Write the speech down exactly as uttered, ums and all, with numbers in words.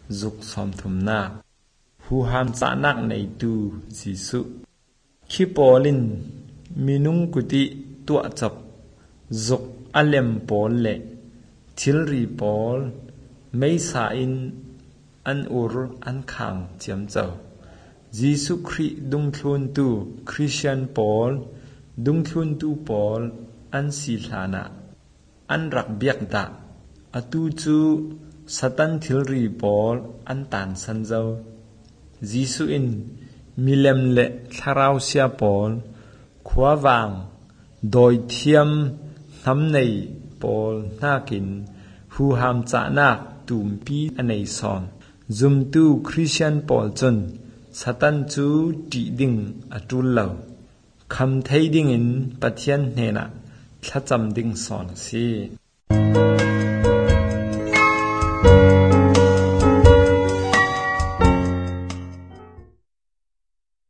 จุกสอมทุมนักหูหามจะนักในตูจิสุขี้ปอลินมีนุงกุติตัวจับจุกอเลมปอลเล่ทิลรีปอลไม่สาอินอันอุรอันขังเจียมเจ้าจิสุคริดุงทุนตูคริสเตียนปอลดุงทุนตูปอลอันสีลานะอันรักเบียกดาอตูจูสตันทิลรีปอลอันตานสันเจ้าจิสุอินมิเลมเล่ทาราวเซียปอลขวาวางโดยเทียมทำในปอลน่ากินหูหามจะนักตุมปีอันในซอนจุมตูคริสเตียนปอลจนสตันจูตีดิ่งอตุลเลวคำไทยดิ่งอินปะเทียนเนนะถ้าจำดิ่งสอนสิ